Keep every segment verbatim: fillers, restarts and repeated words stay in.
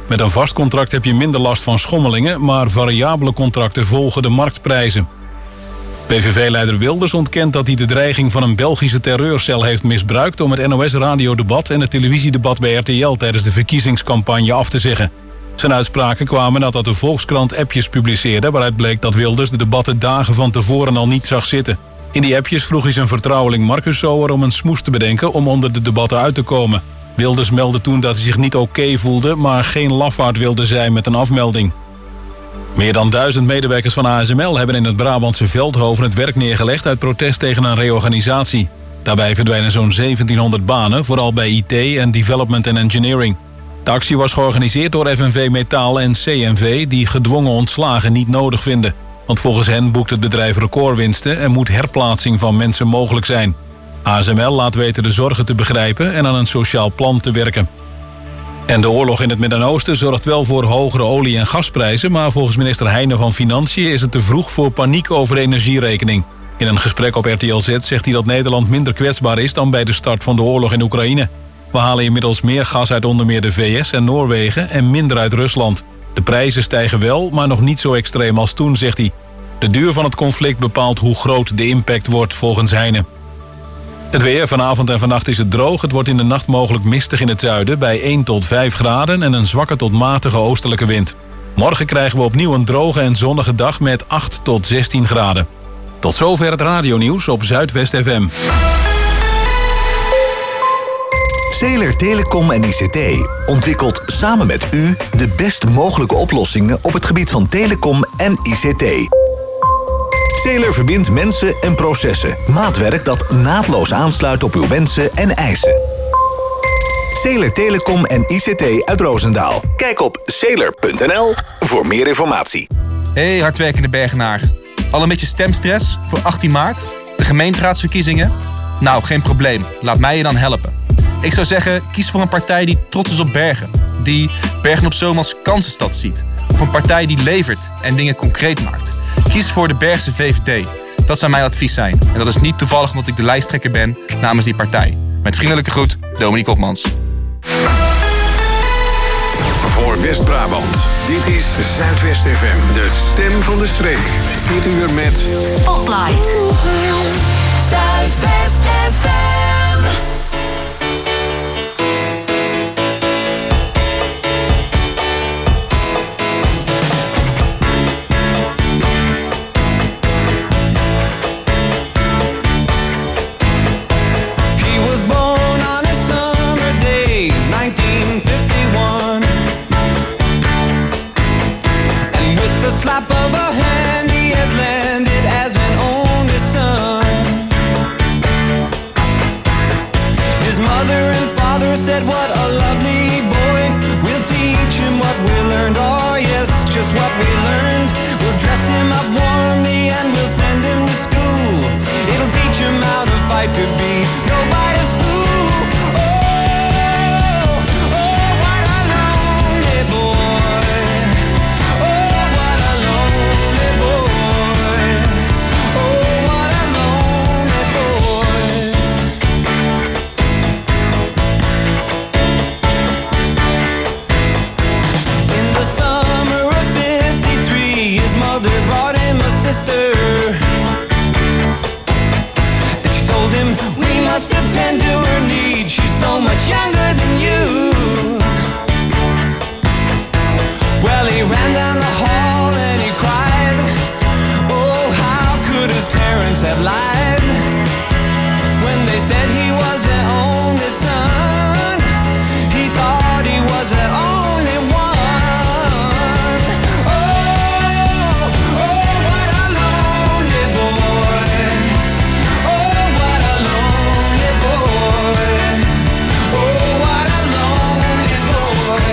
Met een vast contract heb je minder last van schommelingen, maar variabele contracten volgen de marktprijzen. P V V-leider Wilders ontkent dat hij de dreiging van een Belgische terreurcel heeft misbruikt om het N O S-radiodebat en het televisiedebat bij R T L tijdens de verkiezingscampagne af te zeggen. Zijn uitspraken kwamen nadat de Volkskrant appjes publiceerde waaruit bleek dat Wilders de debatten dagen van tevoren al niet zag zitten. In die appjes vroeg hij zijn vertrouweling Marcus Sower om een smoes te bedenken om onder de debatten uit te komen. Wilders meldde toen dat hij zich niet oké voelde, maar geen lafaard wilde zijn met een afmelding. Meer dan duizend medewerkers van A S M L hebben in het Brabantse Veldhoven het werk neergelegd uit protest tegen een reorganisatie. Daarbij verdwijnen zo'n zeventienhonderd banen, vooral bij I T en Development and Engineering. De actie was georganiseerd door F N V Metaal en C N V, die gedwongen ontslagen niet nodig vinden. Want volgens hen boekt het bedrijf recordwinsten en moet herplaatsing van mensen mogelijk zijn. A S M L laat weten de zorgen te begrijpen en aan een sociaal plan te werken. En de oorlog in het Midden-Oosten zorgt wel voor hogere olie- en gasprijzen, maar volgens minister Heijnen van Financiën is het te vroeg voor paniek over de energierekening. In een gesprek op R T L Z zegt hij dat Nederland minder kwetsbaar is dan bij de start van de oorlog in Oekraïne. We halen inmiddels meer gas uit onder meer de V S en Noorwegen en minder uit Rusland. De prijzen stijgen wel, maar nog niet zo extreem als toen, zegt hij. De duur van het conflict bepaalt hoe groot de impact wordt, volgens Heijnen. Het weer, vanavond en vannacht is het droog. Het wordt in de nacht mogelijk mistig in het zuiden bij één tot vijf graden en een zwakke tot matige oostelijke wind. Morgen krijgen we opnieuw een droge en zonnige dag met acht tot zestien graden. Tot zover het radionieuws op Zuidwest F M. Zeeler Telecom en I C T ontwikkelt samen met u de best mogelijke oplossingen op het gebied van telecom en I C T. Zeeler verbindt mensen en processen. Maatwerk dat naadloos aansluit op uw wensen en eisen. Zeeler Telecom en I C T uit Roosendaal. Kijk op zeeler punt n l voor meer informatie. Hey hardwerkende Bergenaar. Al een beetje stemstress voor achttien maart? De gemeenteraadsverkiezingen? Nou, geen probleem. Laat mij je dan helpen. Ik zou zeggen, kies voor een partij die trots is op Bergen. Die Bergen op Zoom als kansenstad ziet. Of een partij die levert en dingen concreet maakt. Kies voor de Bergse V V D. Dat zou mijn advies zijn. En dat is niet toevallig omdat ik de lijsttrekker ben namens die partij. Met vriendelijke groet, Dominique Hopmans. Voor West-Brabant. Dit is Zuidwest F M. De stem van de streek. Dit uur met Spotlight. Zuidwest F M. Slap of a hand, he had landed as an only son. His mother and father said, what a lovely boy. We'll teach him what we learned, oh yes, just what we learned. We'll dress him up warmly and we'll send him to school. It'll teach him how to fight to be nobody's fool. Attend to her needs, she's so much younger than you. Well, he ran down the hall and he cried. Oh, how could his parents have lied when they said he was their only son? He thought he was their only one. Oh, oh, what a lonely boy. Oh, what a lonely boy. Oh, what a lonely boy.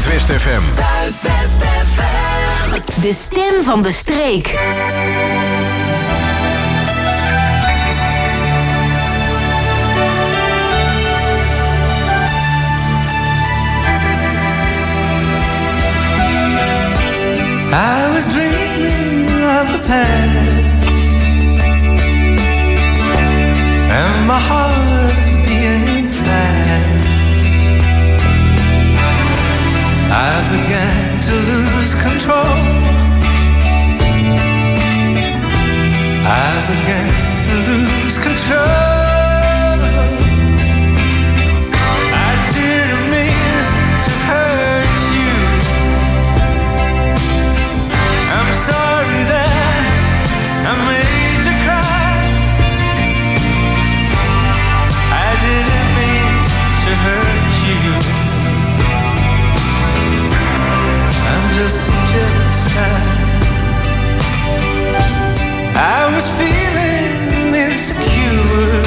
Zuidwest F M. Zuidwest F M. De stem van de streek. I was dreaming of the past, and my heart being fast. I began to lose control. I began to lose control. I didn't mean to hurt you. I'm sorry that I made you cry. I didn't mean to hurt you. I'm just a jealous guy. I was feeling insecure.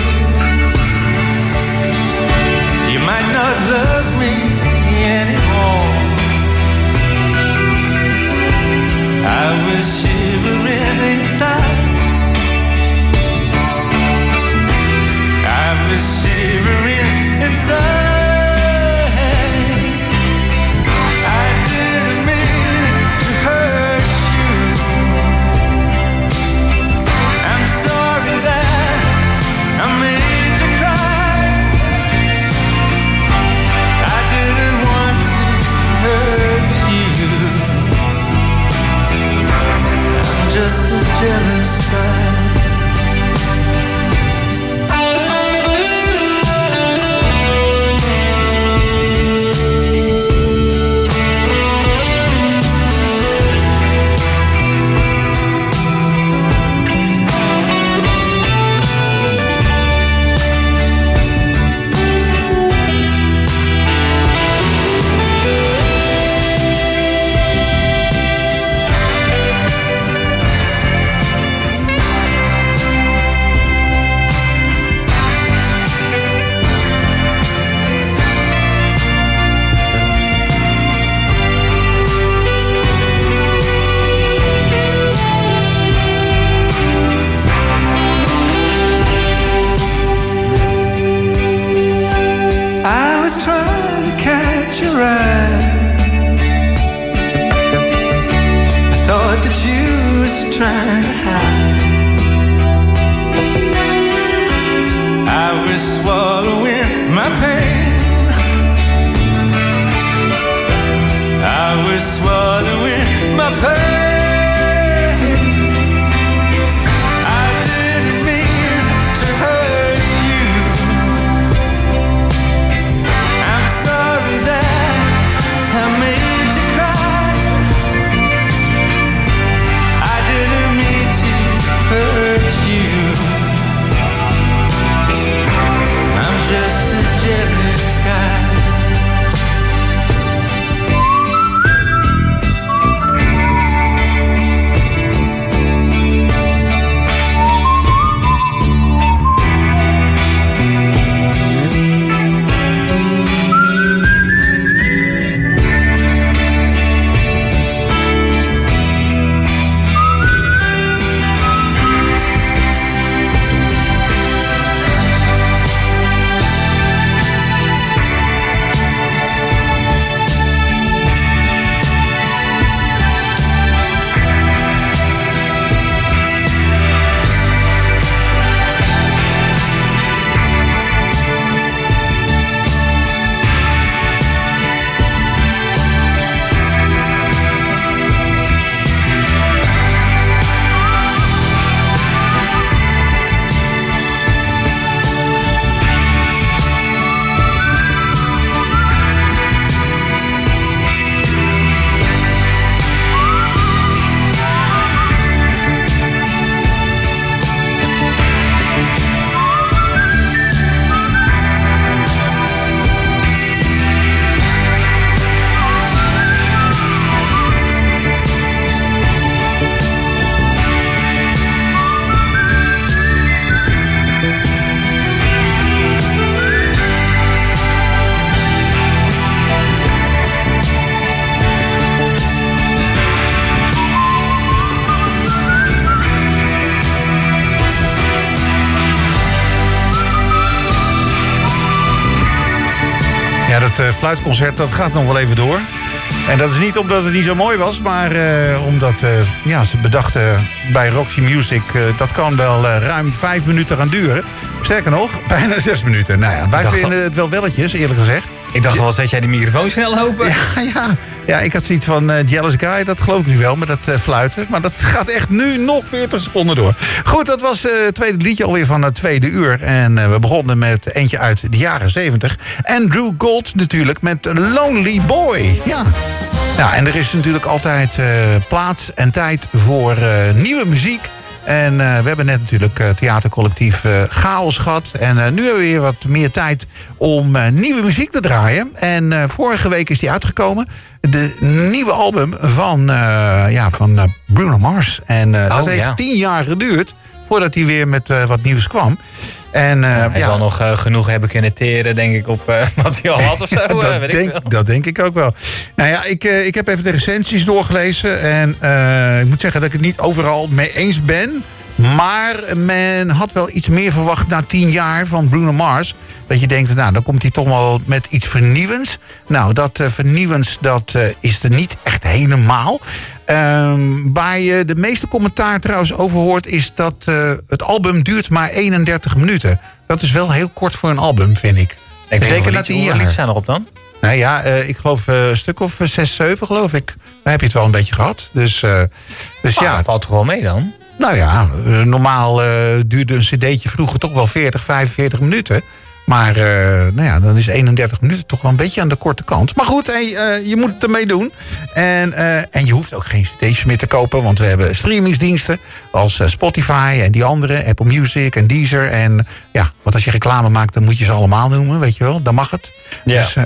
dat uh, fluitconcert, dat gaat nog wel even door. En dat is niet omdat het niet zo mooi was, maar uh, omdat uh, ja, ze bedachten bij Roxy Music... Uh, dat kan wel uh, ruim vijf minuten gaan duren. Sterker nog, bijna zes minuten. Nou ja, wij vinden het wel welletjes, eerlijk gezegd. Ik dacht wel, zet jij de microfoon snel open? Ja, ja. ja ik had zoiets van uh, Jealous Guy, dat geloof ik nu wel, met dat uh, fluiten. Maar dat gaat echt nu nog veertig seconden door. Goed, dat was uh, het tweede liedje alweer van het tweede uur. En uh, we begonnen met eentje uit de jaren zeventig. Andrew Gold natuurlijk, met Lonely Boy. Ja. Ja, en er is natuurlijk altijd uh, plaats en tijd voor uh, nieuwe muziek. En uh, we hebben net natuurlijk uh, theatercollectief uh, Chaos gehad. En uh, nu hebben we weer wat meer tijd om uh, nieuwe muziek te draaien. En uh, vorige week is die uitgekomen. De nieuwe album van, uh, ja, van uh, Bruno Mars. En uh, oh, dat heeft ja. tien jaar geduurd voordat hij weer met uh, wat nieuws kwam. En, uh, ja, hij ja. zal nog uh, genoeg hebben kunnen teren, denk ik, op uh, wat hij al had of zo. ja, dat, uh, weet denk, ik wel. dat denk ik ook wel. Nou ja, ik, uh, ik heb even de recensies doorgelezen. En uh, ik moet zeggen dat ik het niet overal mee eens ben. Maar men had wel iets meer verwacht na tien jaar van Bruno Mars. Dat je denkt, nou, dan komt hij toch wel met iets vernieuwends. Nou, dat uh, vernieuwends, dat uh, is er niet echt helemaal. Um, waar je de meeste commentaar trouwens over hoort... is dat uh, het album duurt maar eenendertig minuten. Dat is wel heel kort voor een album, vind ik. ik Zeker na tien jaar. Hoeveel liedjes zijn erop dan? Nou ja, uh, ik geloof uh, een stuk of uh, zes, zeven, geloof ik. Dan heb je het wel een beetje gehad. Dus, uh, dus ah, ja. Dat valt toch wel mee dan? Nou ja, uh, normaal uh, duurde een cd'tje vroeger toch wel veertig, vijfenveertig minuten. Maar uh, nou ja, dan is eenendertig minuten toch wel een beetje aan de korte kant. Maar goed, hey, uh, je moet het ermee doen. En, uh, en je hoeft ook geen cd's meer te kopen. Want we hebben streamingsdiensten als uh, Spotify en die andere. Apple Music en Deezer. En ja, want als je reclame maakt, dan moet je ze allemaal noemen. Weet je wel, dan mag het. Ja. Dus, uh,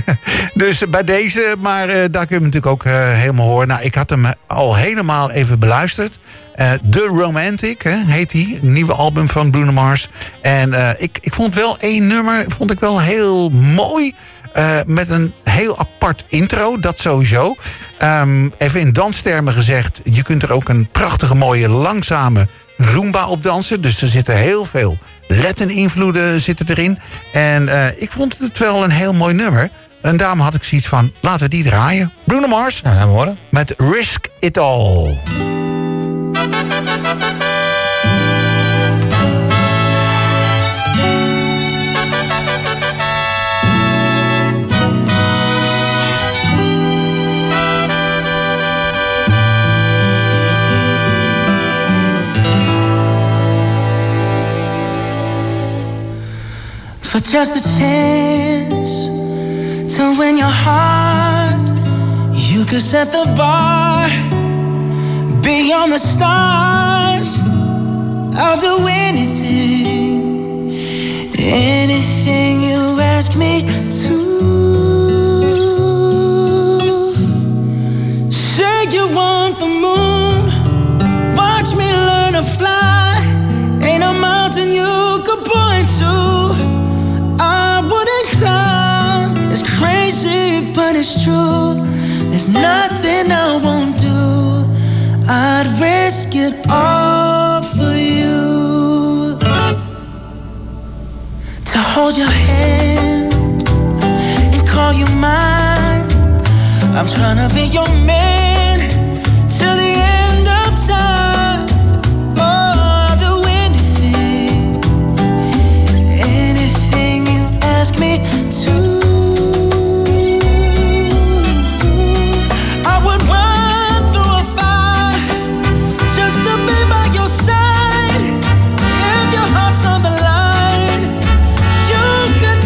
dus bij deze, maar uh, daar kun je hem natuurlijk ook uh, helemaal horen. Nou, ik had hem al helemaal even beluisterd. Uh, The Romantic, hè, heet hij. Nieuwe album van Bruno Mars. En uh, ik, ik vond wel één nummer vond ik wel heel mooi. Uh, met een heel apart intro, dat sowieso. Um, even in danstermen gezegd, je kunt er ook een prachtige, mooie, langzame Roomba op dansen. Dus er zitten heel veel Latin-invloeden zitten erin. En uh, ik vond het wel een heel mooi nummer. En daarom had ik zoiets van, laten we die draaien. Bruno Mars, nou, laten we horen. Met Risk It All. For just a chance to win your heart, you could set the bar beyond the stars. I'll do anything, anything you ask me to. Say you want the moon, watch me learn to fly. Ain't a mountain you could point to it's crazy, but it's true. There's nothing I won't do. I'd risk it all for you. To hold your hand and call you mine. I'm trying to be your man till the end of time. Oh, I'll do anything, anything you ask me to.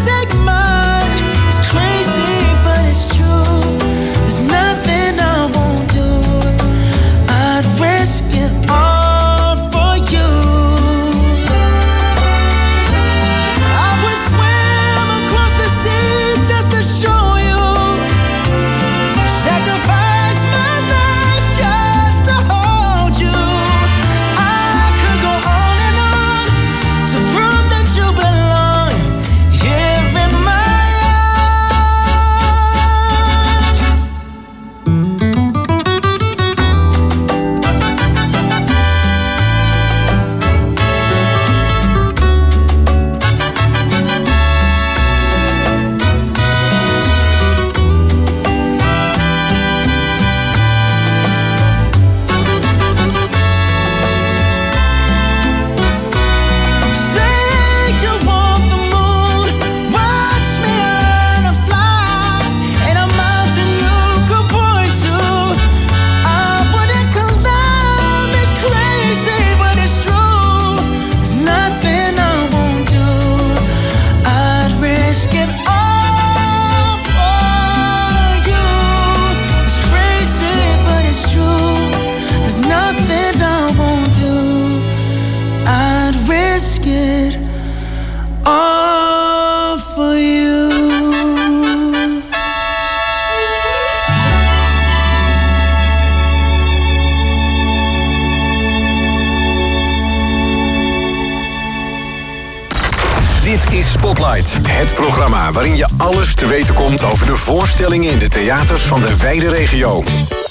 Nothing I won't Spotlight. Het programma waarin je alles te weten komt over de voorstellingen in de theaters van de wijde regio.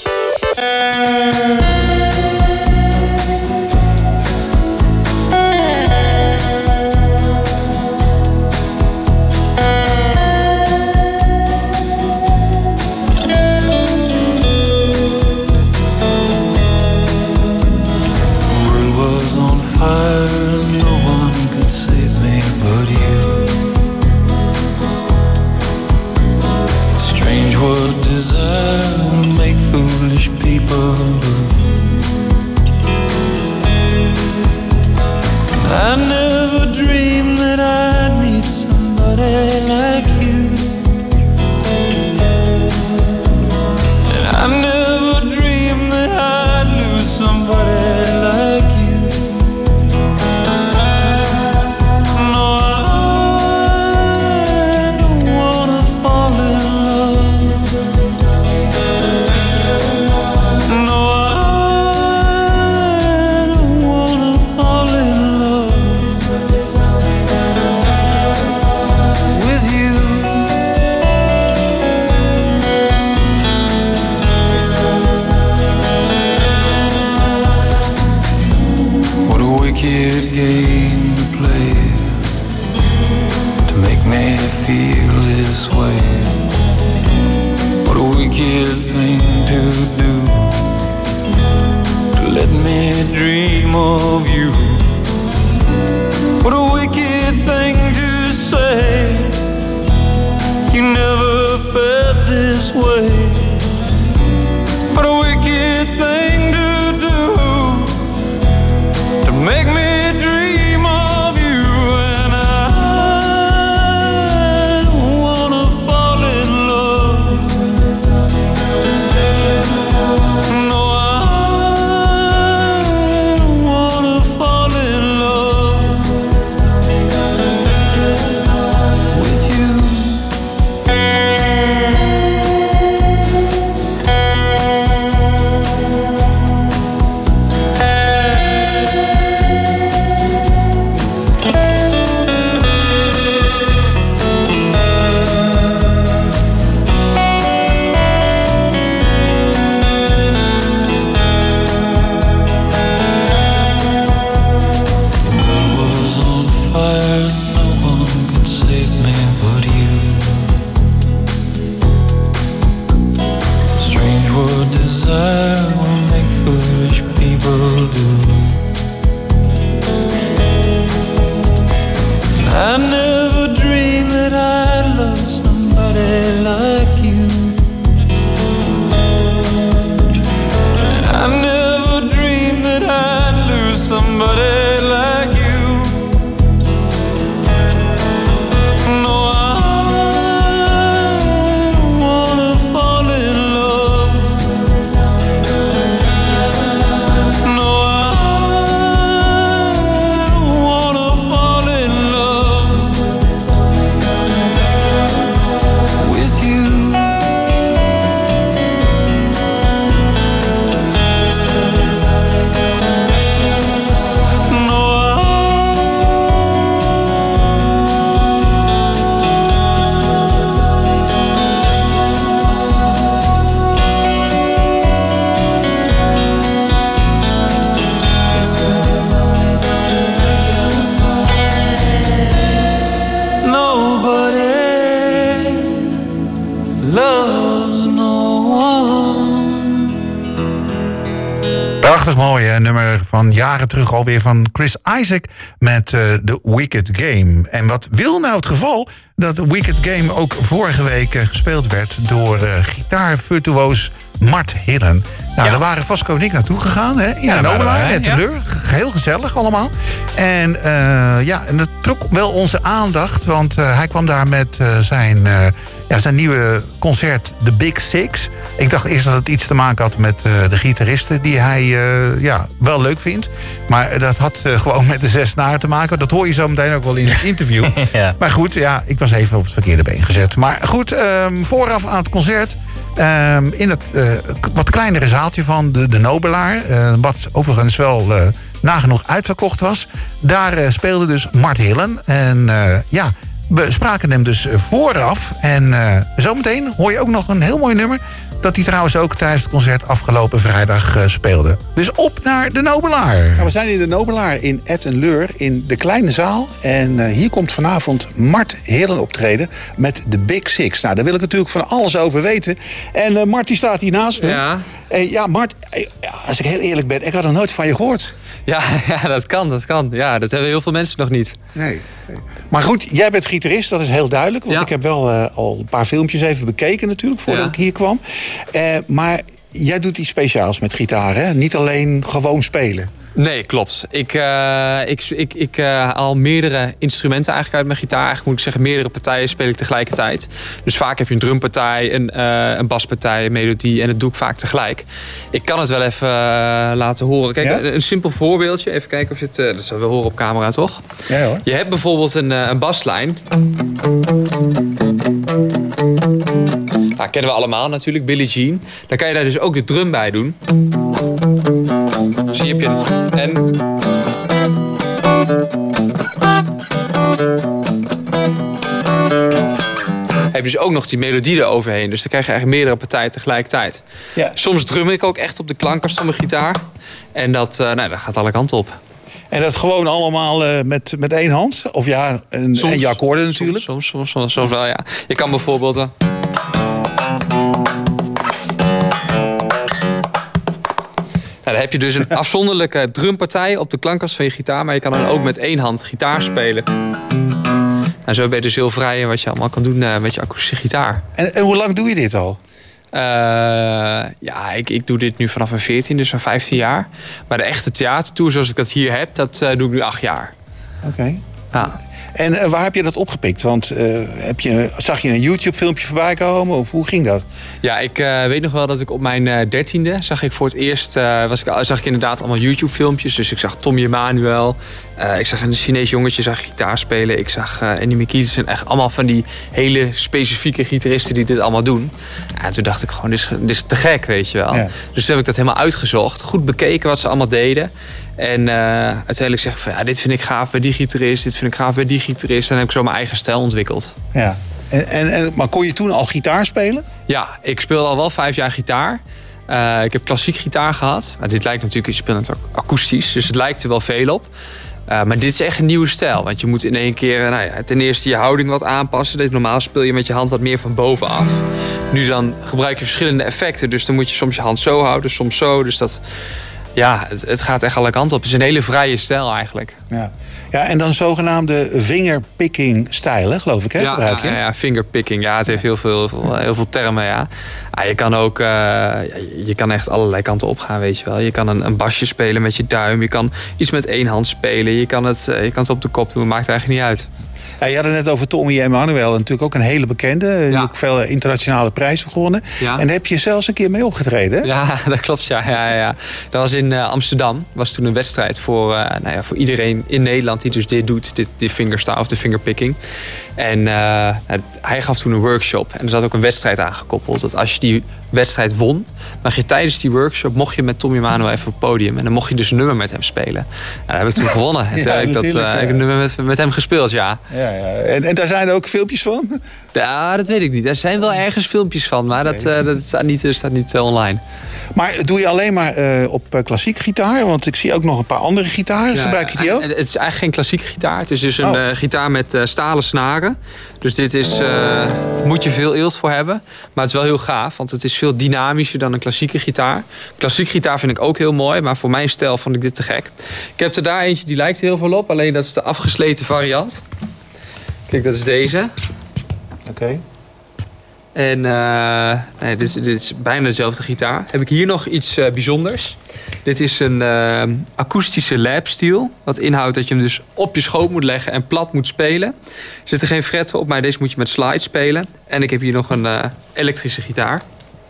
No one could save me but you. Strange what desire will make foolish people do. I never dreamed that I'd meet somebody like you. And I never dreamed that I'd lose somebody like you. Game to play to make me feel this way. What a wicked thing to do, to let me dream of you. What a wicked thing to say, you never felt this way. What a wicked thing to do, to make me Mooie nummer van jaren terug alweer van Chris Isaak met uh, The Wicked Game. En wat wil nou het geval dat The Wicked Game ook vorige week uh, gespeeld werd door uh, gitaarvirtuoos Mart Hillen. Nou, ja. Daar waren Vasco en ik naartoe gegaan, hè, in ja, de Nobelaar, en Teleur. Ja. Heel gezellig allemaal. En uh, ja, en dat trok wel onze aandacht, want uh, hij kwam daar met uh, zijn... Uh, Ja, zijn nieuwe concert, The Big Six. Ik dacht eerst dat het iets te maken had met uh, de gitaristen... die hij uh, ja, wel leuk vindt. Maar dat had uh, gewoon met de zes snaren te maken. Dat hoor je zo meteen ook wel in het interview. Ja. Maar goed, ja, ik was even op het verkeerde been gezet. Maar goed, um, vooraf aan het concert... Um, in het uh, wat kleinere zaaltje van de, de Nobelaar... Uh, wat overigens wel uh, nagenoeg uitverkocht was... daar uh, speelde dus Mart Hillen. En uh, ja... we spraken hem dus vooraf. En uh, zometeen hoor je ook nog een heel mooi nummer... dat hij trouwens ook tijdens het concert afgelopen vrijdag uh, speelde. Dus op naar de Nobelaar. Ja, we zijn in de Nobelaar in Etten-Leur in de kleine zaal. En uh, hier komt vanavond Mart Hillen optreden met de Big Six. Nou, daar wil ik natuurlijk van alles over weten. En uh, Mart die staat hier naast me. Ja. Uh, ja, Mart, uh, als ik heel eerlijk ben, ik had nog nooit van je gehoord. Ja, ja, dat kan, dat kan. Ja, dat hebben heel veel mensen nog niet. Nee. Maar goed, jij bent gitarist, dat is heel duidelijk. Want ja. ik heb wel uh, al een paar filmpjes even bekeken natuurlijk, voordat ja. ik hier kwam. Uh, maar jij doet iets speciaals met gitaar, hè? Niet alleen gewoon spelen. Nee, klopt. Ik, uh, ik, ik, ik uh, al meerdere instrumenten eigenlijk uit mijn gitaar. Eigenlijk moet ik zeggen, meerdere partijen speel ik tegelijkertijd. Dus vaak heb je een drumpartij, een, uh, een baspartij, een melodie. En dat doe ik vaak tegelijk. Ik kan het wel even uh, laten horen. Kijk, ja? een, een simpel voorbeeldje. Even kijken of je het... Uh, dat zullen we horen op camera, toch? Ja, hoor. Je hebt bijvoorbeeld een, uh, een baslijn. Nou, kennen we allemaal natuurlijk, Billie Jean. Dan kan je daar dus ook de drum bij doen. Dus hier heb je een... En... heb je dus ook nog die melodie eroverheen. Dus dan krijg je eigenlijk meerdere partijen tegelijkertijd. Ja. Soms drum ik ook echt op de klankkast van mijn gitaar. En dat, uh, nou, dat gaat alle kanten op. En dat gewoon allemaal uh, met, met één hand? Of ja, en, soms, en je akkoorden natuurlijk? Soms, soms, soms, soms wel, ja. Je kan bijvoorbeeld... Uh, Nou, dan heb je dus een afzonderlijke drumpartij op de klankkast van je gitaar. Maar je kan dan ook met één hand gitaar spelen. En zo ben je dus heel vrij in wat je allemaal kan doen uh, met je akoestische gitaar. En, en hoe lang doe je dit al? Uh, ja, ik, ik doe dit nu vanaf mijn veertien, dus zo'n vijftien jaar. Maar de echte theatertour zoals ik dat hier heb, dat uh, doe ik nu acht jaar. Oké. Okay. Ja. En uh, waar heb je dat opgepikt? Want uh, heb je, zag je een YouTube-filmpje voorbij komen? Of hoe ging dat? Ja, ik uh, weet nog wel dat ik op mijn dertiende uh, zag ik voor het eerst... Uh, was ik, zag ik inderdaad allemaal YouTube-filmpjes. Dus ik zag Tommy Emmanuel. Uh, ik zag een Chinees jongetje zag gitaar spelen. Ik zag uh, Andy McKeeson. Echt allemaal van die hele specifieke gitaristen die dit allemaal doen. Ja, en toen dacht ik gewoon, dit is, dit is te gek, weet je wel. Ja. Dus toen heb ik dat helemaal uitgezocht. Goed bekeken wat ze allemaal deden. En uh, uiteindelijk zeg ik van, ja, dit vind ik gaaf bij die gitarist. Dit vind ik gaaf bij die gitarist. En dan heb ik zo mijn eigen stijl ontwikkeld. Ja. En, en, en, maar kon je toen al gitaar spelen? Ja, ik speel al wel vijf jaar gitaar. Uh, ik heb klassiek gitaar gehad. Maar dit lijkt natuurlijk, je speelt het ook akoestisch. Dus het lijkt er wel veel op. Uh, maar dit is echt een nieuwe stijl. Want je moet in één keer nou ja, ten eerste je houding wat aanpassen. Normaal speel je met je hand wat meer van bovenaf. Nu dan gebruik je verschillende effecten. Dus dan moet je soms je hand zo houden, soms zo. Dus dat... Ja, het, het gaat echt alle kanten op. Het is een hele vrije stijl eigenlijk. Ja, ja en dan zogenaamde fingerpicking stijlen, geloof ik, hè? Ja, gebruik je? ja, ja, fingerpicking. Ja, het heeft heel veel, heel veel, heel veel termen, ja. Ah, je kan ook... Uh, je kan echt allerlei kanten op gaan, weet je wel. Je kan een, een basje spelen met je duim. Je kan iets met één hand spelen. Je kan het, je kan het op de kop doen. Maakt eigenlijk niet uit. Ja, je had het net over Tommy Emmanuel, natuurlijk ook een hele bekende. Ja. Die ook veel internationale prijzen gewonnen. Ja. En daar heb je zelfs een keer mee opgetreden, hè? Ja, dat klopt, ja. ja, ja. Dat was in uh, Amsterdam. Dat was toen een wedstrijd voor, uh, nou ja, voor iedereen in Nederland die dus dit doet. Dit, dit fingerstyle of de fingerpicking. En uh, hij gaf toen een workshop. En er zat ook een wedstrijd aangekoppeld. Dat als je die wedstrijd won, mag je tijdens die workshop mocht je met Tommy Emmanuel even op het podium. En dan mocht je dus een nummer met hem spelen. En daar heb ik toen gewonnen. En toen ja, heb ik dat, uh, ja. ik een nummer met, met hem gespeeld, ja. ja, ja. En, en daar zijn er ook filmpjes van? Ja, dat weet ik niet. Er zijn wel ergens filmpjes van, maar dat, uh, dat staat niet, staat niet uh, online. Maar doe je alleen maar uh, op uh, klassiek gitaar? Want ik zie ook nog een paar andere gitaren. Ja, gebruik je die ook? Het is eigenlijk geen klassieke gitaar. Het is dus een oh. uh, gitaar met uh, stalen snaren. Dus dit is, uh, moet je veel eelt voor hebben. Maar het is wel heel gaaf, want het is veel dynamischer dan een klassieke gitaar. Klassieke gitaar vind ik ook heel mooi, maar voor mijn stijl vond ik dit te gek. Ik heb er daar eentje, die lijkt heel veel op. Alleen dat is de afgesleten variant. Kijk, dat is deze. Oké. Okay. En uh, nee, dit, is, dit is bijna dezelfde gitaar. Heb ik hier nog iets uh, bijzonders. Dit is een uh, akoestische lapsteel. Wat inhoudt dat je hem dus op je schoot moet leggen en plat moet spelen. Er zitten geen fretten op, maar deze moet je met slide spelen. En ik heb hier nog een uh, elektrische gitaar.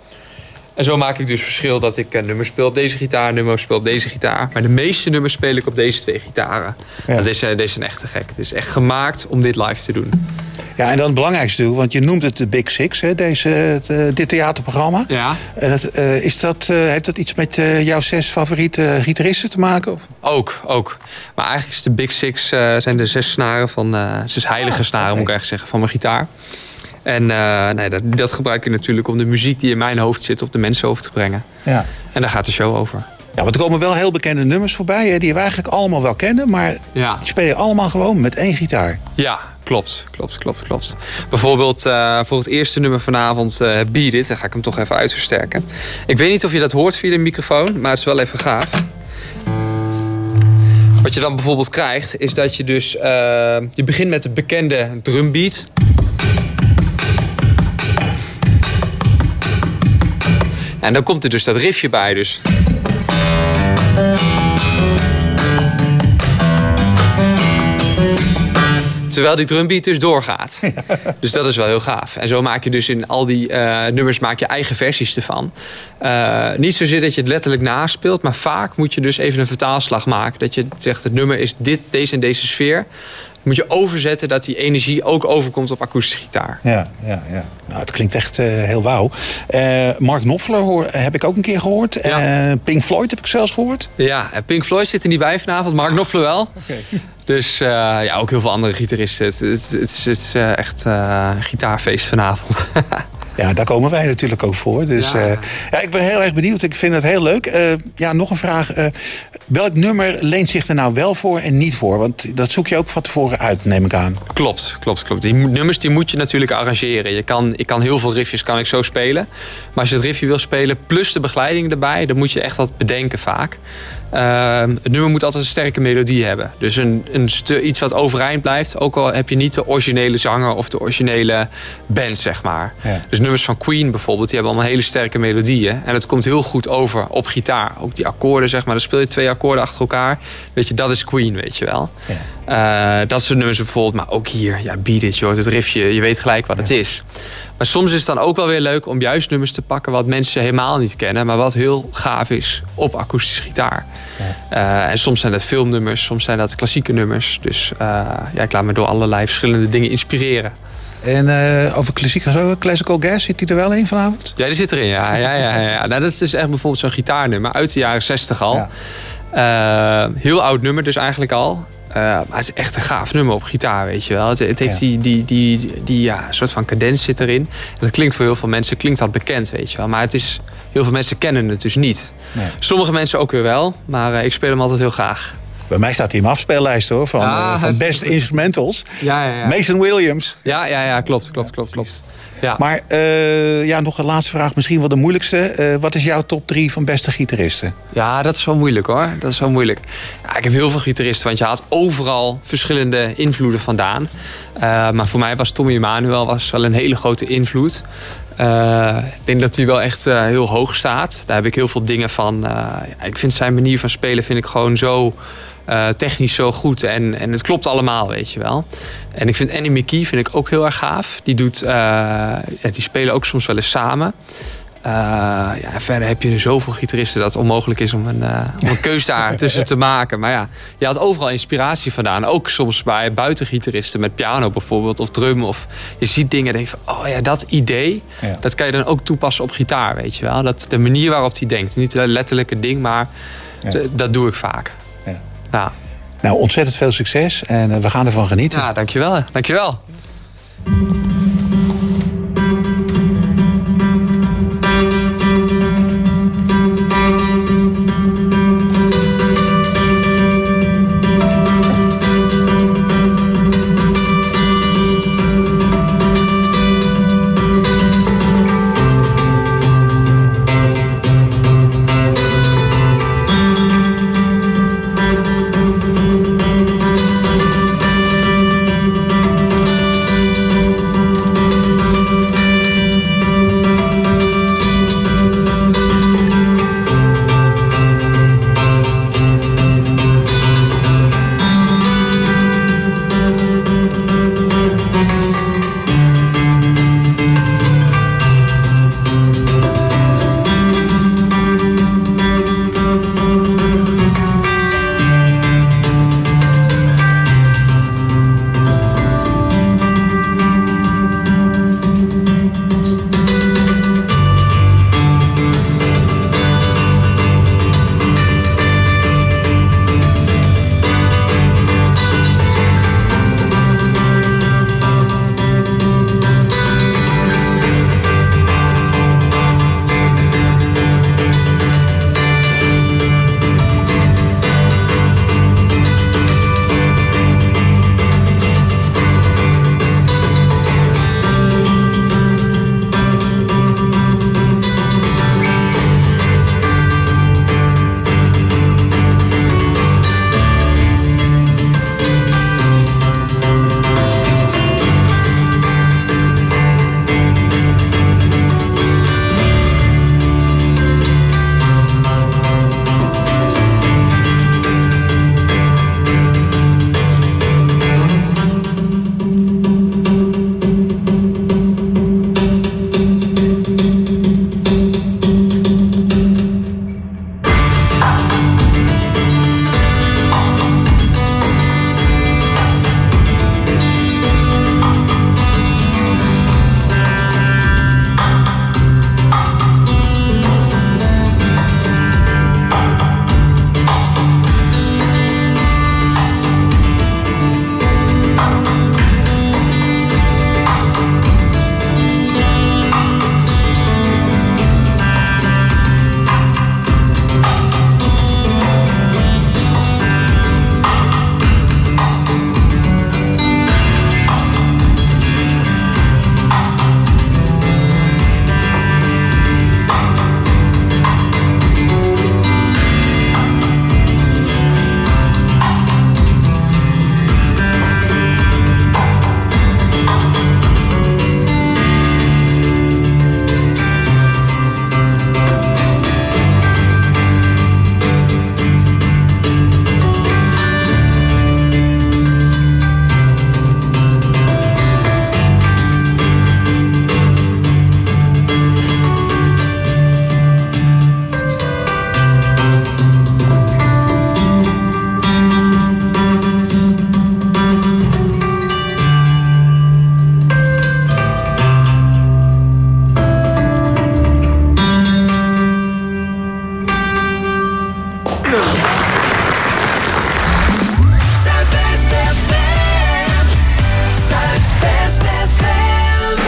En zo maak ik dus verschil dat ik uh, nummers speel op deze gitaar, nummers speel op deze gitaar. Maar de meeste nummers speel ik op deze twee gitaren. Ja. Deze, deze zijn echt te gek. Het is echt gemaakt om dit live te doen. Ja, en dan het belangrijkste natuurlijk, want je noemt het de Big Six, hè, deze, het, uh, dit theaterprogramma. Ja. Uh, dat, uh, is dat, uh, heeft dat iets met uh, jouw zes favoriete gitaristen te maken? Of? Ook, ook. Maar eigenlijk is de Big Six uh, zijn de zes snaren van, uh, zes heilige snaren, okay. moet ik eigenlijk zeggen, van mijn gitaar. En uh, nee, dat, dat gebruik ik natuurlijk om de muziek die in mijn hoofd zit op de mensen over te brengen. Ja. En daar gaat de show over. Ja, want er komen wel heel bekende nummers voorbij, hè, die we eigenlijk allemaal wel kennen, maar ja. die speel je allemaal gewoon met één gitaar. Ja, klopt, klopt, klopt, klopt. Bijvoorbeeld uh, voor het eerste nummer vanavond, uh, Beat It, dan ga ik hem toch even uitversterken. Ik weet niet of je dat hoort via de microfoon, maar het is wel even gaaf. Wat je dan bijvoorbeeld krijgt, is dat je dus, uh, je begint met de bekende drumbeat. En dan komt er dus dat riffje bij, dus. Terwijl die drumbeat dus doorgaat. Dus dat is wel heel gaaf. En zo maak je dus in al die uh, nummers maak je eigen versies ervan. Uh, niet zozeer dat je het letterlijk naspeelt, maar vaak moet je dus even een vertaalslag maken. Dat je zegt, het nummer is dit, deze en deze sfeer. Moet je overzetten dat die energie ook overkomt op akoestische gitaar. Ja, ja, ja. Nou, het klinkt echt uh, heel wauw. Uh, Mark Knopfler hoor, heb ik ook een keer gehoord. Ja. Uh, Pink Floyd heb ik zelfs gehoord. Ja, en Pink Floyd zit er niet bij vanavond. Mark Knopfler wel. Okay. Dus uh, ja, ook heel veel andere gitaristen. Het, het, het, het is uh, echt uh, een gitaarfeest vanavond. Ja, daar komen wij natuurlijk ook voor. Dus ja. Uh, ja, ik ben heel erg benieuwd. Ik vind het heel leuk. Uh, ja, nog een vraag. Uh, welk nummer leent zich er nou wel voor en niet voor? Want dat zoek je ook van tevoren uit, neem ik aan. Klopt, klopt, klopt. Die nummers die moet je natuurlijk arrangeren. Je kan, ik kan heel veel riffjes kan ik zo spelen. Maar als je het riffje wil spelen plus de begeleiding erbij, dan moet je echt wat bedenken vaak. Uh, het nummer moet altijd een sterke melodie hebben. Dus een, een stu- iets wat overeind blijft. Ook al heb je niet de originele zanger of de originele band, zeg maar. Ja. Dus nummers van Queen bijvoorbeeld, die hebben allemaal hele sterke melodieën. En het komt heel goed over op gitaar. Ook die akkoorden, zeg maar. Dan speel je twee akkoorden achter elkaar. Weet je, dat is Queen, weet je wel. Ja. Uh, dat soort nummers bijvoorbeeld. Maar ook hier, ja, Beat It, je hoort het riffje. Je weet gelijk wat ja. het is. Maar soms is het dan ook wel weer leuk om juist nummers te pakken wat mensen helemaal niet kennen, maar wat heel gaaf is op akoestische gitaar. Ja. Uh, en soms zijn dat filmnummers, soms zijn dat klassieke nummers. Dus uh, ja, ik laat me door allerlei verschillende dingen inspireren. En uh, over klassieke zo, Classical Gas, zit die er wel in vanavond? Ja, die zit erin, ja. ja, ja, ja. Nou, dat is dus echt bijvoorbeeld zo'n gitaarnummer uit de jaren zestig al. Ja. Uh, heel oud nummer dus eigenlijk al. Uh, maar het is echt een gaaf nummer op gitaar, weet je wel. Het, het heeft ja. die, die, die, die, die ja, soort van cadens zit erin. En dat klinkt voor heel veel mensen klinkt dat bekend, weet je wel. Maar het is, heel veel mensen kennen het dus niet. Nee. Sommige mensen ook weer wel, maar uh, ik speel hem altijd heel graag. Bij mij staat hij in mijn afspeellijst hoor, van, ja, uh, van Best Instrumentals. Ja, ja, ja. Mason Williams. Ja, ja, ja, klopt, klopt, klopt, klopt. Ja. Maar uh, ja, nog een laatste vraag, misschien wel de moeilijkste. Uh, wat is jouw top drie van beste gitaristen? Ja, dat is wel moeilijk hoor. Dat is wel moeilijk. Ja, ik heb heel veel gitaristen, want je haalt overal verschillende invloeden vandaan. Uh, maar voor mij was Tommy Emmanuel was wel een hele grote invloed. Uh, ik denk dat hij wel echt uh, heel hoog staat. Daar heb ik heel veel dingen van. Uh, ja, ik vind zijn manier van spelen vind ik gewoon zo uh, technisch zo goed. En, en het klopt allemaal, weet je wel. En ik vind Annie McKee vind ik ook heel erg gaaf. Die, doet, uh, ja, die spelen ook soms wel eens samen. Uh, ja, verder heb je zoveel gitaristen dat het onmogelijk is om een, uh, om een keus daar tussen te maken. Maar ja, je had overal inspiratie vandaan. Ook soms bij buitengitaristen met piano bijvoorbeeld of drum. Of je ziet dingen en denk van, oh ja, dat idee, ja. dat kan je dan ook toepassen op gitaar, weet je wel. Dat, de manier waarop hij denkt. Niet het letterlijke ding, maar ja. d- dat doe ik vaak. Ja. Ja. Nou, ontzettend veel succes en uh, we gaan ervan genieten. Ja, dankjewel. Dankjewel. Zuidwest F M. Zuidwest F M.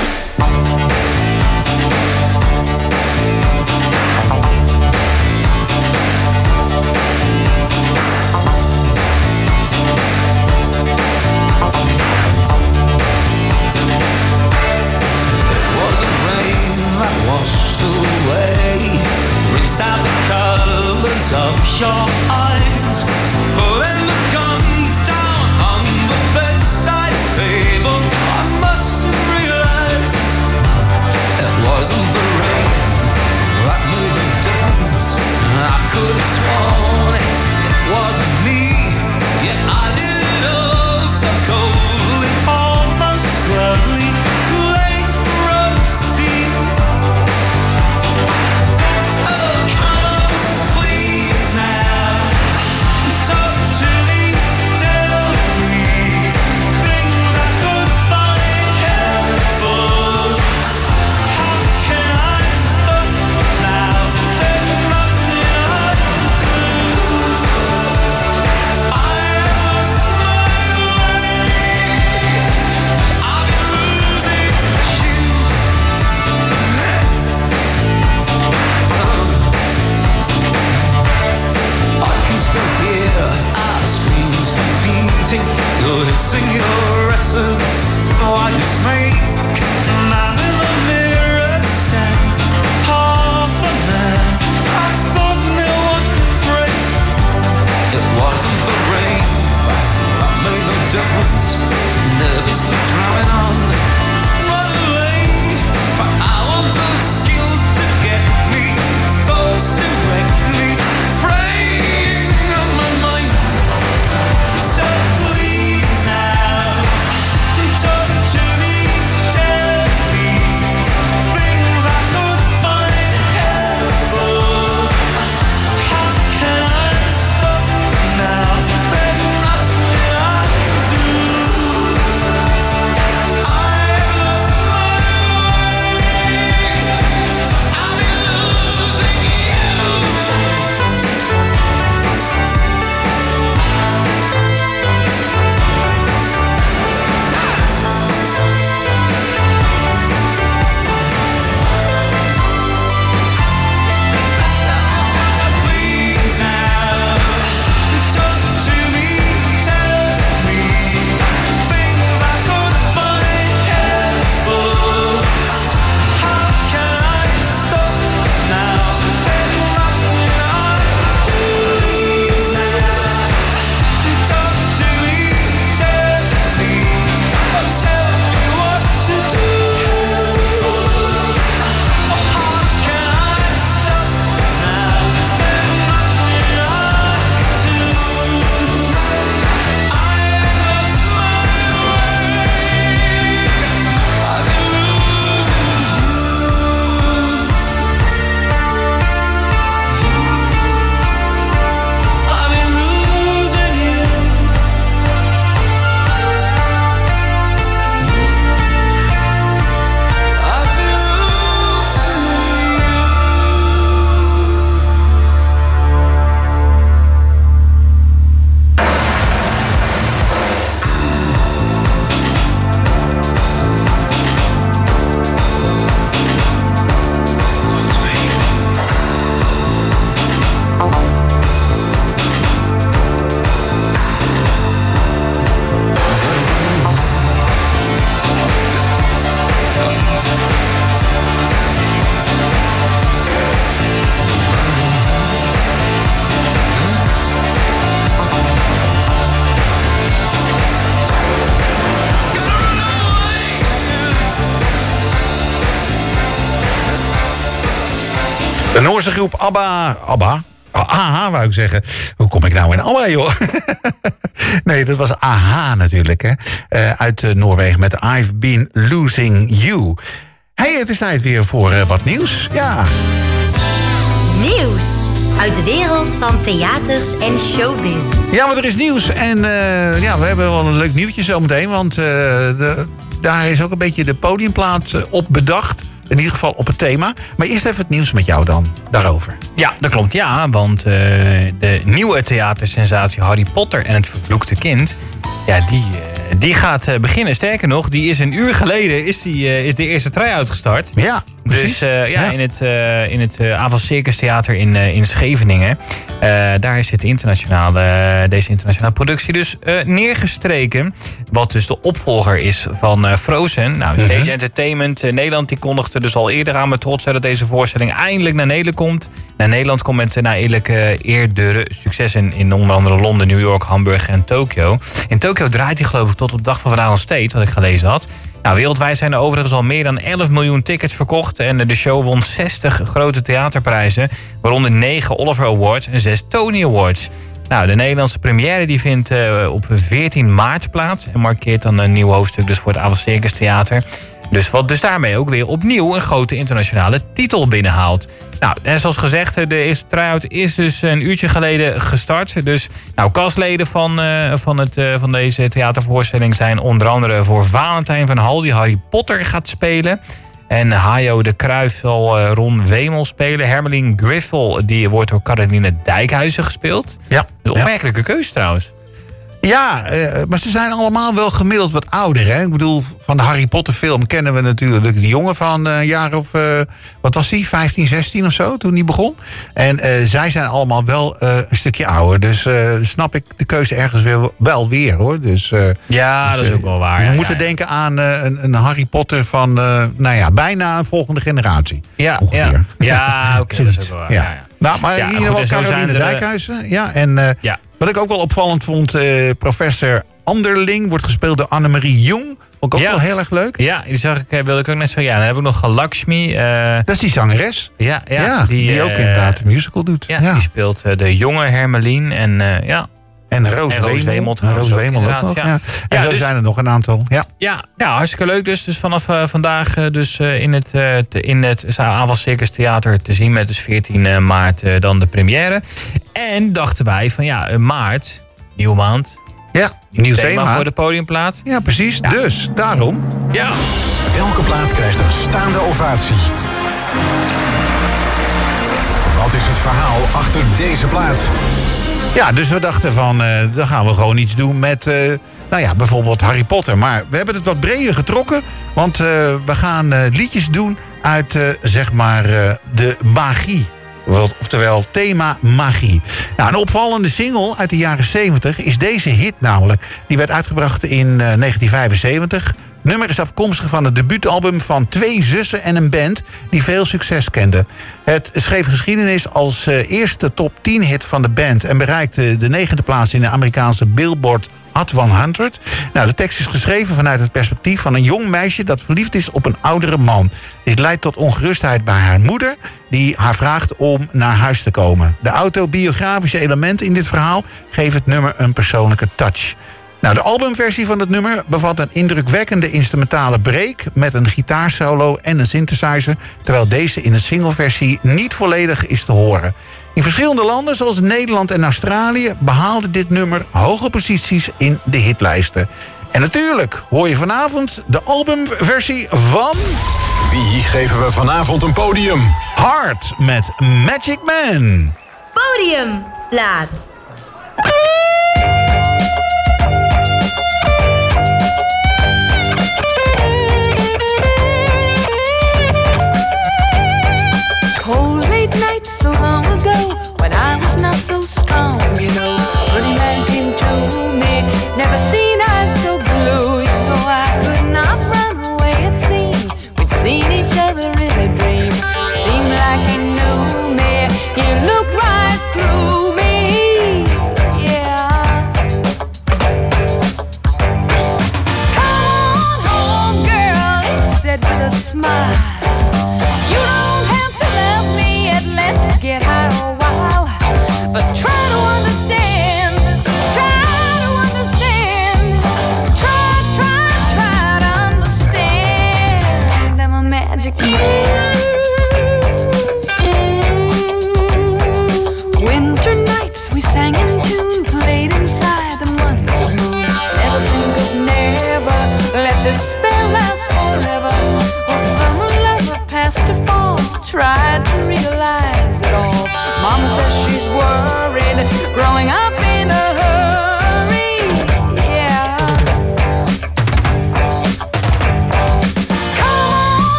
Washed away, rinsed out the colors of your eyes, putting the gun down on the bedside table. I must have realized it wasn't the rain that made the difference. I could have sworn it wasn't me, yet I did it all so coldly, almost slowly. You're hissing your essence like a snake, and I'm in the mirror stand, half a man. I thought no one could break. It wasn't the rain that made no difference. Nervously trying on one way, but I want the skill to get me, those to wreck me, praying on my mind. So please now, talk to me, tell me things I could find helpful. How can I stop now? Is there nothing I can do? I've lost my way. I've been losing you. Please now, talk to me, tell me things I could find helpful. How can I stop now? Is there nothing I can do? Please now, talk to me, tell me, I'll tell you what to do. How can I stop now? Is there nothing I can do? I've lost my way. I've been losing you. I've been losing you. I've been De Noorse groep ABBA... ABBA? AHA, wou ik zeggen. Hoe kom ik nou in ABBA, joh? Nee, dat was AHA natuurlijk, hè. Uh, uit uh, Noorwegen met I've Been Losing You. Hey, het is tijd weer voor uh, wat nieuws. Ja. Nieuws uit de wereld van theaters en showbiz. Ja, want er is nieuws. En uh, ja, we hebben wel een leuk nieuwtje zometeen. Want uh, de, daar is ook een beetje de podiumplaat uh, op bedacht. In ieder geval op het thema. Maar eerst even het nieuws met jou dan daarover. Ja, dat klopt. Ja, want uh, de nieuwe theatersensatie Harry Potter en het vervloekte kind... Ja, die, uh, die gaat uh, beginnen. Sterker nog, die is een uur geleden is, die, uh, is de eerste try-out gestart. Ja, precies. Dus uh, ja, ja, in het, uh, in het uh, Avals Circus Theater in, uh, in Scheveningen. Uh, daar is het internationale, uh, deze internationale productie dus uh, neergestreken. Wat dus de opvolger is van uh, Frozen. Nou, Stage mm-hmm. Entertainment uh, Nederland die kondigde dus al eerder aan met trots dat deze voorstelling eindelijk naar Nederland komt. Naar Nederland komt met uh, na eerlijke eerdere successen in onder andere Londen, New York, Hamburg en Tokio. In Tokio draait hij geloof ik tot op de dag van vandaag nog steeds, wat ik gelezen had. Nou, wereldwijd zijn er overigens al meer dan elf miljoen tickets verkocht. En de show won zestig grote theaterprijzen. Waaronder negen Oliver Awards en zes Tony Awards. Nou, de Nederlandse première die vindt uh, op veertien maart plaats. En markeert dan een nieuw hoofdstuk dus voor het Avals Circus Theater. Dus wat dus daarmee ook weer opnieuw een grote internationale titel binnenhaalt. Nou, en zoals gezegd, de eerste try-out is dus een uurtje geleden gestart. Dus nou, castleden van, uh, van, het, uh, van deze theatervoorstelling zijn onder andere voor Valentijn van Hal, die Harry Potter gaat spelen. En Hajo de Cruijff zal uh, Ron Wemel spelen. Hermelien Griffel, die wordt door Caroline Dijkhuizen gespeeld. Ja. Een opmerkelijke ja. keuze trouwens. Ja, uh, maar ze zijn allemaal wel gemiddeld wat ouder. Hè? Ik bedoel, van de Harry Potter film kennen we natuurlijk die jongen van een uh, jaar of... Uh, wat was die? vijftien, zestien of zo, toen die begon. En uh, zij zijn allemaal wel uh, een stukje ouder. Dus uh, snap ik de keuze ergens wel, wel weer, hoor. Dus, uh, ja, dus, dat is ook wel waar. We ja, moeten ja, ja. denken aan uh, een, een Harry Potter van, uh, nou ja, bijna een volgende generatie. Ja, ongeveer. ja. ja oké, okay, dat is ook wel waar. Ja. Ja, ja. Nou, maar ja, in ieder geval Caroline Dijkhuizen. Ja, en uh, ja. wat ik ook wel opvallend vond, uh, professor Anderling wordt gespeeld door Annemarie Jong. Vond ik ook ja. wel heel erg leuk. Ja, die zag ik, wilde ik ook net zo. Ja, dan hebben we nog Lakshmi. Uh, dat is die zangeres. Ja, ja, ja die, die ook uh, inderdaad de musical doet. Ja, ja. Die speelt uh, de jonge Hermelien en uh, ja. En Roos en Roos Wemel. En Roos Wemel ook nog, ja. ja. En ja, zo dus, zijn er nog een aantal. Ja, ja, ja hartstikke leuk dus. Dus vanaf uh, vandaag uh, dus, uh, in het, uh, te, in het Avals Circus Theater te zien met dus veertien maart uh, dan de première. En dachten wij van ja, maart, nieuwe maand. Ja, nieuw, nieuw thema. thema voor de podiumplaat. Ja, precies. Ja. Dus, daarom. Ja. Welke plaat krijgt een staande ovatie? Wat is het verhaal achter deze plaat? Ja, dus we dachten van, uh, dan gaan we gewoon iets doen met, uh, nou ja, bijvoorbeeld Harry Potter. Maar we hebben het wat breder getrokken, want uh, we gaan uh, liedjes doen uit, uh, zeg maar, uh, de magie. Oftewel thema magie. Nou, een opvallende single uit de jaren zeventig is deze hit namelijk. Die werd uitgebracht in uh, negentien vijfenzeventig. Het nummer is afkomstig van het debuutalbum van twee zussen en een band die veel succes kenden. Het schreef geschiedenis als uh, eerste top tien hit van de band en bereikte de negende plaats in de Amerikaanse Billboard Hot honderd. Nou, de tekst is geschreven vanuit het perspectief van een jong meisje dat verliefd is op een oudere man. Dit leidt tot ongerustheid bij haar moeder, die haar vraagt om naar huis te komen. De autobiografische elementen in dit verhaal geven het nummer een persoonlijke touch. Nou, de albumversie van het nummer bevat een indrukwekkende instrumentale break met een gitaarsolo en een synthesizer, terwijl deze in een singleversie niet volledig is te horen. In verschillende landen, zoals Nederland en Australië, behaalde dit nummer hoge posities in de hitlijsten. En natuurlijk hoor je vanavond de albumversie van... Wie geven we vanavond een podium? Heart met Magic Man. Podiumplaat. Cold late nights so long ago, when I was not so strong, you know. Running man came to me, never seen eyes so blue. You know I could not run away, it seemed. We'd seen each other in a dream. Seemed like he knew me, he looked right through me.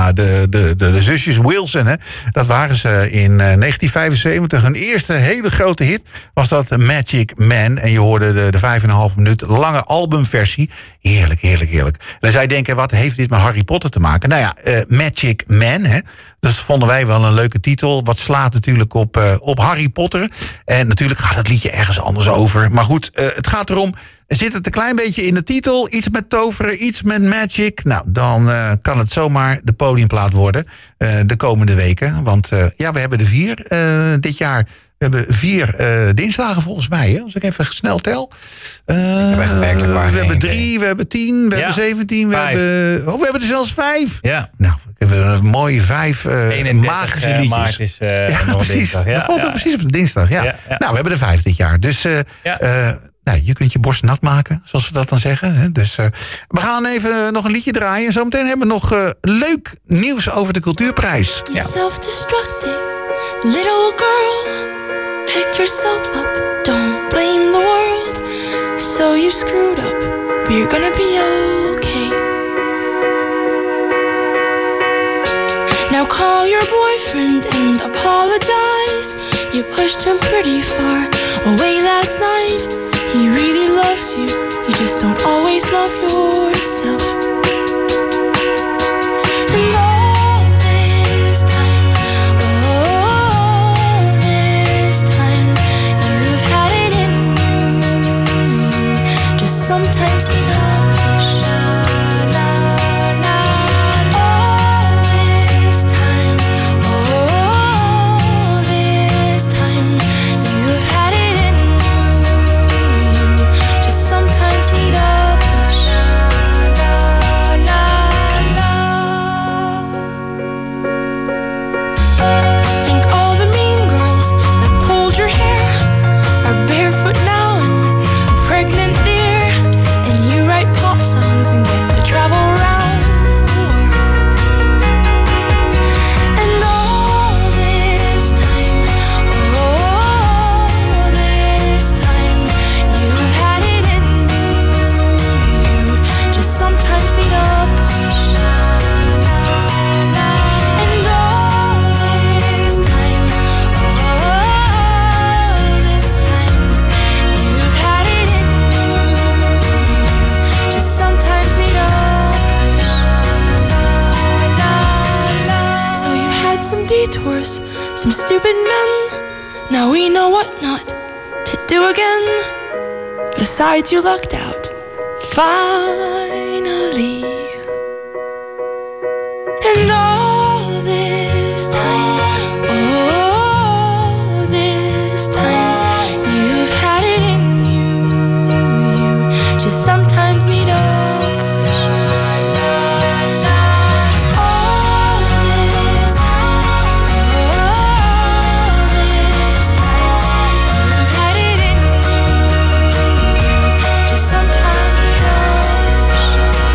ja, de, de, de, de zusjes Wilson, hè, dat waren ze in uh, negentien vijfenzeventig. Een eerste hele grote hit was dat Magic Man. En je hoorde de, de vijf en een half minuut lange albumversie. Heerlijk, heerlijk, heerlijk. En dan zou je denken, wat heeft dit met Harry Potter te maken? Nou ja, uh, Magic Man, hè. Dus dat vonden wij wel een leuke titel. Wat slaat natuurlijk op, uh, op Harry Potter. En natuurlijk gaat het liedje ergens anders over. Maar goed, uh, het gaat erom, zit het een klein beetje in de titel? Iets met toveren, iets met magic? Nou, dan uh, kan het zomaar de podiumplaat worden uh, de komende weken. Want uh, ja, we hebben er vier uh, dit jaar. We hebben vier uh, dinsdagen volgens mij, hè? Als ik even snel tel. Uh, we hebben drie, we hebben tien, we ja. hebben zeventien, we vijf. hebben... Oh, we hebben er zelfs vijf. Ja. Nou, we hebben een mooie vijf uh, magische liedjes. maart is uh, ja, nog precies. dinsdag. Ja, dat valt ja, ook precies op de dinsdag, ja. Ja, ja. Nou, we hebben er vijf dit jaar. Dus uh, ja. uh, nou, je kunt je borst nat maken, zoals we dat dan zeggen. Hè? Dus uh, we gaan even nog een liedje draaien. En zometeen hebben we nog uh, leuk nieuws over de Cultuurprijs. Ja. Self-destructive, little girl. Pick yourself up, don't blame the world. So you screwed up, but you're gonna be okay. Now call your boyfriend and apologize. You pushed him pretty far away last night. He really loves you, you just don't always love yourself. And all this time, all this time, you've had it in you. Just sometimes need a push. All this time, all this time, you've had it in you. Just sometimes need a push. Think all the mean girls that pulled your hair are barefoot now and pregnant, dear. And you write pop songs and get to travel around the world. And all this time, all this time, you've had it in you. Just sometimes need a push. And all this time, all this time, you've had it in you. Just sometimes need a push. So you had some detours, some stupid men. Now we know what not to do again. Besides, you lucked out. Finally. And all this time, all this time, you've had it in you. You just sometimes need a push. All this time, all this time, you've had it in you. Just sometimes need a push.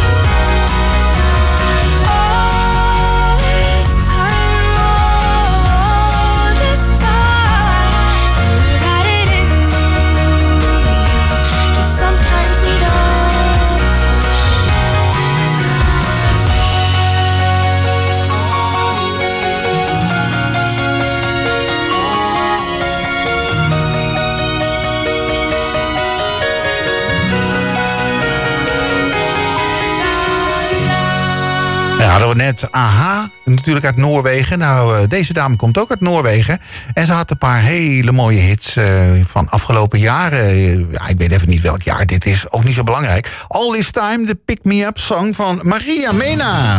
All this time, all this time, you've had it in you. Just sometimes need a Ja, hadden we net Aha, natuurlijk uit Noorwegen. Nou, uh, deze dame komt ook uit Noorwegen. En ze had een paar hele mooie hits uh, van afgelopen jaren. Uh, ja, ik weet even niet welk jaar dit is, ook niet zo belangrijk. All This Time, de Pick Me Up song van Maria Mena.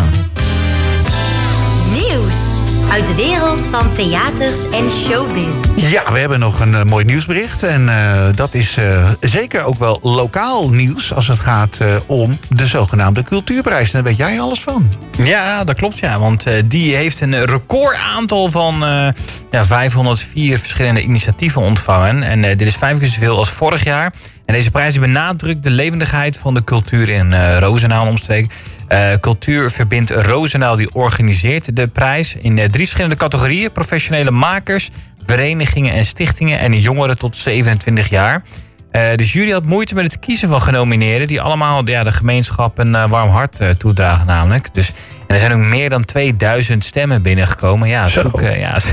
Nieuws uit de wereld van theaters en showbiz. Ja, we hebben nog een uh, mooi nieuwsbericht. En uh, dat is uh, zeker ook wel lokaal nieuws als het gaat uh, om de zogenaamde Cultuurprijs. Daar weet jij alles van. Ja, dat klopt, ja. Want uh, die heeft een record aantal van uh, ja, vijfhonderdvier verschillende initiatieven ontvangen. En uh, dit is vijf keer zoveel als vorig jaar. En deze prijs die benadrukt de levendigheid van de cultuur in uh, Roosendaal en omstreek. Uh, Cultuur verbindt Roosendaal, die organiseert de prijs in uh, drie verschillende categorieën. Professionele makers, verenigingen en stichtingen en jongeren tot zevenentwintig jaar. Uh, de jury had moeite met het kiezen van genomineerden, die allemaal ja, de gemeenschap een uh, warm hart uh, toedragen namelijk. Dus En er zijn ook meer dan tweeduizend stemmen binnengekomen. Ja, Zo. ook, uh, ja.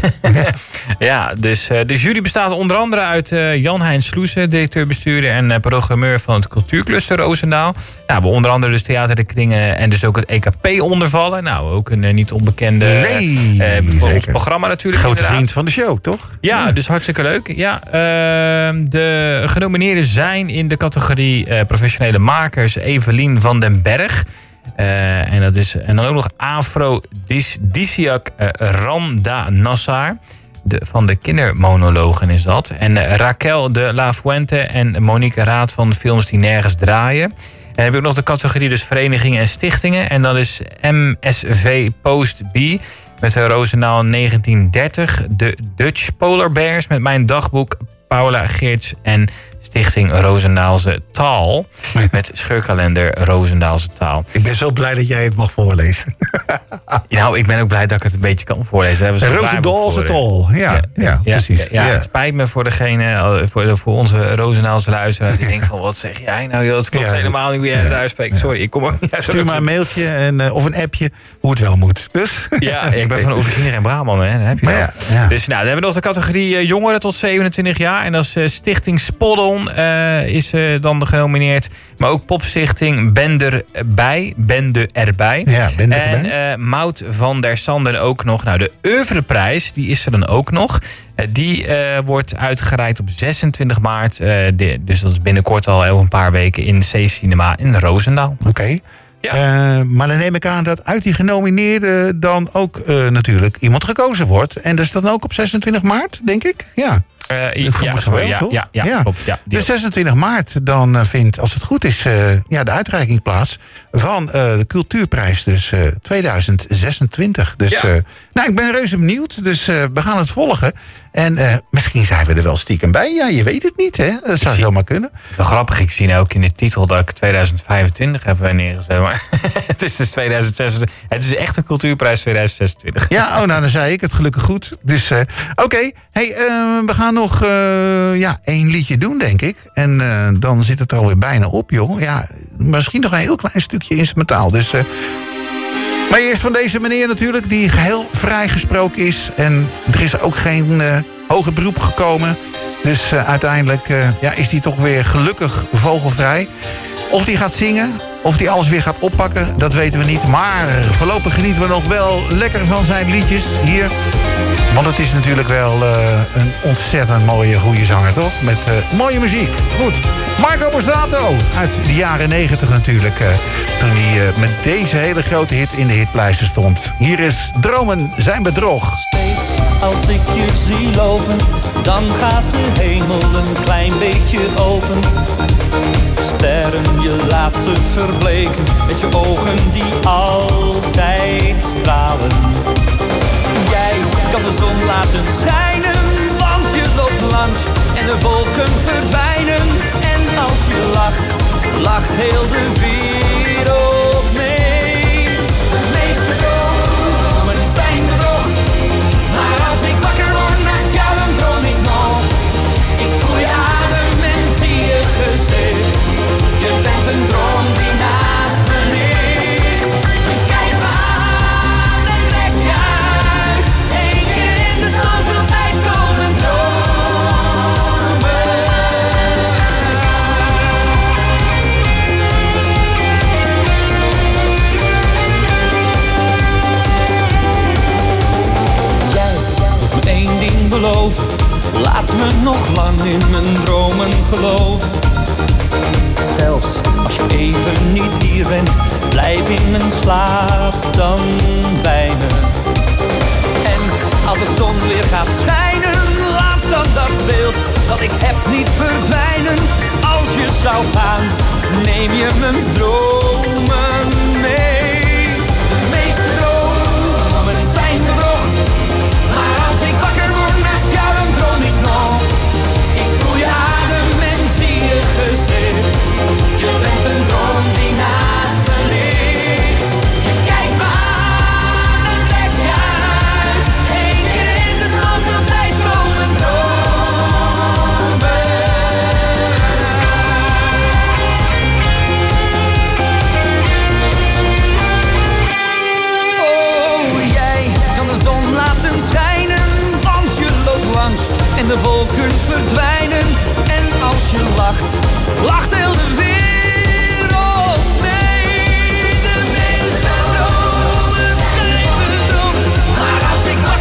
ja, dus uh, de jury bestaat onder andere uit uh, Jan-Hein Sloesen, directeur-bestuurder en uh, programmeur van het Cultuurcluster Roosendaal. Nou, we onder andere dus Theater de Kringen en dus ook het E K P ondervallen. Nou, ook een uh, niet onbekende Nee, uh, voor ons programma natuurlijk. Grote inderdaad. vriend van de show, toch? Ja, dus hartstikke leuk. Ja, uh, de genomineerden zijn in de categorie uh, professionele makers Evelien van den Berg. Uh, en, dat is, en dan ook nog Afrodisiak uh, Randa Nassar. De, van de kindermonologen is dat. En uh, Raquel de La Fuente en Monique Raad van Films die nergens draaien. En dan heb je ook nog de categorie dus verenigingen en stichtingen. En dat is M S V Post B met de Roosendaal negentien dertig. De Dutch Polar Bears met Mijn Dagboek, Paula Geerts en Stichting Roosendaalse Taal. Met scheurkalender Roosendaalse Taal. Ik ben zo blij dat jij het mag voorlezen. Nou, ik ben ook blij dat ik het een beetje kan voorlezen. Roosendaalse Taal. Ja, ja, ja, precies. Ja, ja, ja. Het spijt me voor degene, voor, voor onze Roosendaalse luisteraars die denkt van, wat zeg jij nou joh, het klopt Ja. helemaal niet hoe jij het uitspreekt. Sorry, ik kom ook niet uit. Stuur maar een mailtje en, uh, of een appje hoe het wel moet. Dus. Ja, ik ben van Oevergier en Brabant, hè. Dan heb je Maar dat. ja, ja. Dus nou, dan hebben we nog de categorie uh, jongeren tot zevenentwintig jaar. En dat is uh, Stichting Spoddon uh, is uh, dan genomineerd. Maar ook Popstichting Bender bij. Bende erbij. Ja, Bende en erbij. uh, Mout van der Sanden ook nog. Nou, de Oeuvreprijs, die is er dan ook nog. Uh, die uh, wordt uitgereikt op zesentwintig maart. Uh, de, dus dat is binnenkort al over een paar weken in C-Cinema in Roosendaal. Oké. Okay. Ja. Uh, maar dan neem ik aan dat uit die genomineerden dan ook uh, natuurlijk iemand gekozen wordt. En dat is dan ook op zesentwintig maart, denk ik? Ja. Uh, ja, sorry, ja, ja, ja, ja, klopt. Ja, dus zesentwintig maart dan uh, vindt, als het goed is, uh, ja, de uitreiking plaats van uh, de Cultuurprijs dus uh, tweeduizend zesentwintig. Dus ja. uh, nou, ik ben reuze benieuwd, dus uh, we gaan het volgen. En uh, misschien zijn we er wel stiekem bij. Ja, je weet het niet, hè? Dat zou zomaar kunnen. Wel grappig, ik zie nou ook in de titel dat ik tweeduizend vijfentwintig heb neergezet. Maar het is dus tweeduizend zesentwintig. Het is echt een Cultuurprijs tweeduizend zesentwintig. Ja, oh, nou, dan zei ik het gelukkig goed. Dus, uh, oké. Okay. Hey, uh, we gaan nog uh, ja, één liedje doen, denk ik. En uh, dan zit het er alweer bijna op, joh. Ja, misschien nog een heel klein stukje instrumentaal. Dus... Uh, Maar eerst van deze meneer natuurlijk, die geheel vrijgesproken is. En er is ook geen uh, hoger beroep gekomen. Dus uh, uiteindelijk uh, ja, is hij toch weer gelukkig vogelvrij. Of hij gaat zingen, of hij alles weer gaat oppakken, dat weten we niet. Maar voorlopig genieten we nog wel lekker van zijn liedjes hier. Want het is natuurlijk wel uh, een ontzettend mooie, goede zanger, toch? Met uh, mooie muziek. Goed. Marco Borsato uit de jaren negentig natuurlijk. Uh, toen hij uh, met deze hele grote hit in de hitlijsten stond. Hier is Dromen zijn bedrog. Steeds als ik je zie lopen, dan gaat de hemel een klein beetje open. Sterren, je laat ze verbleken met je ogen die altijd stralen. Jij kan de zon laten schijnen, want je loopt langs en de wolken verdwijnen. En als je lacht, lacht heel de wereld mee. De meeste dromen zijn bedrog, maar als ik wakker word naast jou, dan droom ik nog. Ik voel je adem en zie je gezicht. Je bent een droom die naast me ligt. Je kijkt me aan en trekt je uit. Eén keer in de zoveel tijd komen dromen. Jij moet me één ding beloven. Laat me nog lang in mijn dromen geloven. Zelfs als je even niet hier bent, blijf in mijn slaap dan bij me. En als de zon weer gaat schijnen, laat dan dat beeld dat ik heb niet verdwijnen. Als je zou gaan, neem je mijn dromen mee. De meeste dromen zijn bedrog, maar als ik wakker word naast jou, dan droom ik nog. Ik voel je adem en zie je gezicht. Je bent een droom die naast me ligt. Je kijkt me aan en trekt je uit. Eén keer in de zoveel tijd komen dromen. de wolken verdwijnen. En als je lacht, lacht heel de wereld.